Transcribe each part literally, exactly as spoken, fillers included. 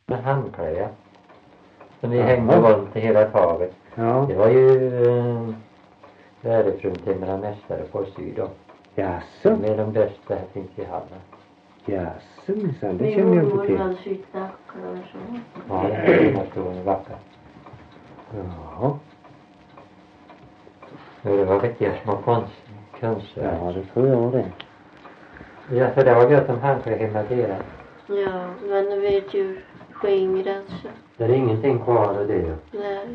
Med handkläder. Så ni hängde runt i hela taget. Ja. Det var ju äh, värdefrun timmermästare på syd då. Jaså? Med de bästa här finns i Halland. Jaså, minsann, det känner jag inte till. Min sytt vackra och så. Ja, det är en stor vacker. Jaha. Det var riktiga små konst, konstverk. Ja, det tror jag det. Ja, för det var gött om handkläder hemma deras. Ja, men du vet ju skingrat så. Det är ingenting kvar av det. Nej.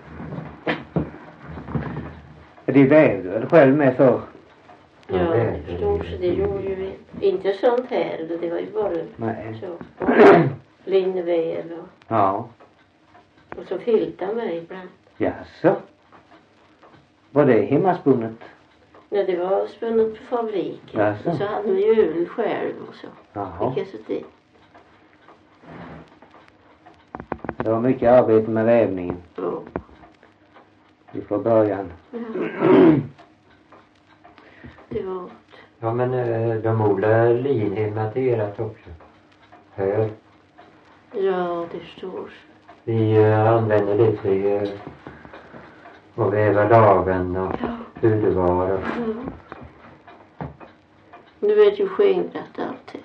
Det vävde väl själv med för? Ja, det förstod så. Det gjorde ju vi. Inte sånt här. Det var ju bara Nej. så. Linnväv och, Ja. och så filtar mig ibland. Jaså? Var det hemmaspunnet? Ja, det var spunnet på fabriken. Jaså? Och så hade vi ju öl själv och så. Jaha. Fick jag så dit. Det var mycket arbete med vävningen. Ja. Ifrån början. Ja. Det var... Ja, men äh, de odlar lin hemma till ert också. Hör. Ja, det står. Vi äh, använder lite äh, och väva lagen och Ja. hudvar och... Ja. Du vet ju skingrat alltid.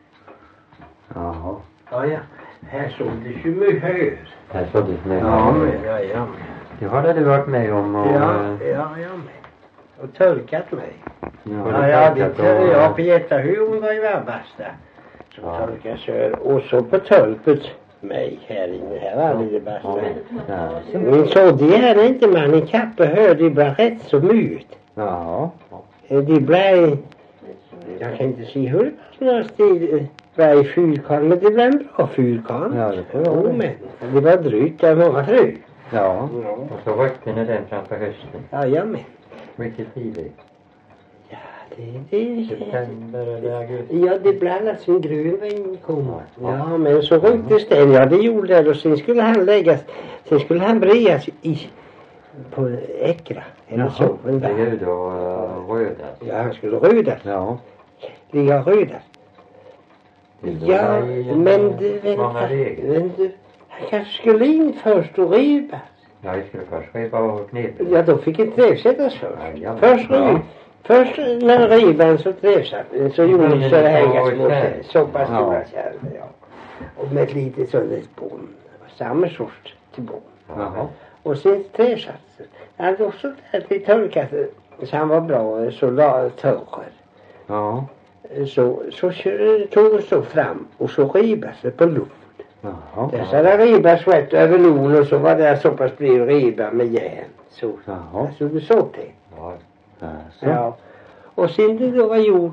Jaha. Ja, ja. Här såldes ju mycket hö. Här såddes med. Ja, men ja, ja. Det har du varit med om och... Ja, äh, ja, jag med. Och törkat mig. Ja, Ja, ja, det torkat tör, och- ja, Peter hon var ju vabbasta. Som Ja. torkade sör. Och så på tölpet mig här inne. Här var det det bästa. Ja. Men så det här är inte man i kappe hör. Det blev rätt så mycket. Jaha. Det blev... Jag kan inte se hur det var några stil. Var i fyrkan. Men det blev en bra fyrkan. Ja, det får vara Jo, det. men det var drygt. Det var många fru. Ja. Ja. Och så rökte ni den framför hösten. Ja, jag med. Mycket tidigt. Ja, det... det September eller augusti. Ja, det blev alltså en grön vin kom. Ja, men så rycktes den. Ja, det gjorde det. Och sen skulle han läggas... Sen skulle han breas i... På äckra. Eller Jaha. så. Men Det är där. ju då äh, röda. Ja, han skulle rödas. Ja. Ligga rödas. Det är då Ja, i, äh, men du... många Vänta. regler. Men du... Han kanske skulle in först och riva. Ja, vi skulle först riva och knipa. Ja, då fick ett trävsättas först. Ja, ja. Först, Ja. först när rivan så trävsatt. Så gjorde Mm, det så det hänga och små kärl. så pass Ja. stora kärl. Ja. Och med ett litet sådant bån. Samma sorts till bån. Jaha. Och sen träsatser. Han hade också lite torkat. Så han var bra så la torr. Ja. Så, så kö- tog han så fram och så ribas det på luft. Jaha. Där så hade ribas rätt över lon och så var det så pass bred riba med järn. Så, Jaha. så du såg det. Ja. Jaså. Ja. Och sen det då var gjort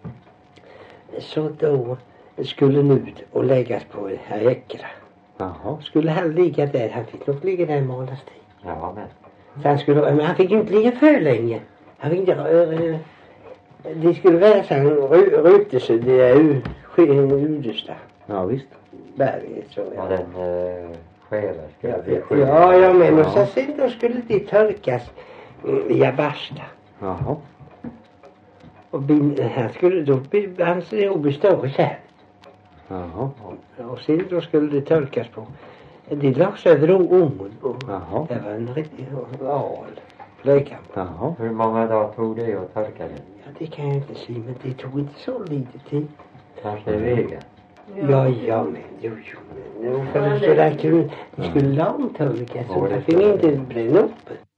så då skulle han ut och läggas på det här äckra. Jaha. Skulle han ligga där, han fick nog ligga där en månads tid. Ja, men. Så han skulle, men han fick ju inte ligga för länge. Han fick inte, äh, det skulle vara så han ry- ryckte sig det är u, udesta Ja, visst. berget så. Ja, Ja, den äh, skälar skulle ja, bli ja, sjuk. ja, ja men och så Ja. sen då skulle det torkas mm, i Abasta. Jaha. Och bin, han skulle då, bli- hans jobb bli större så här. Jaha. Och sen då skulle det torkas på. Det lades över ungen och Jaha. det var en riktig al. Fläckar. Jaha. Hur många dagar tog det att torka den? Ja, det kan jag inte säga, men det tog inte så lite tid. Kanske i vega? Ja, ja, men jo, jo, men nu för det så där kunde, det skulle långtorka så Ja, det det fick skulle inte det. bränna upp.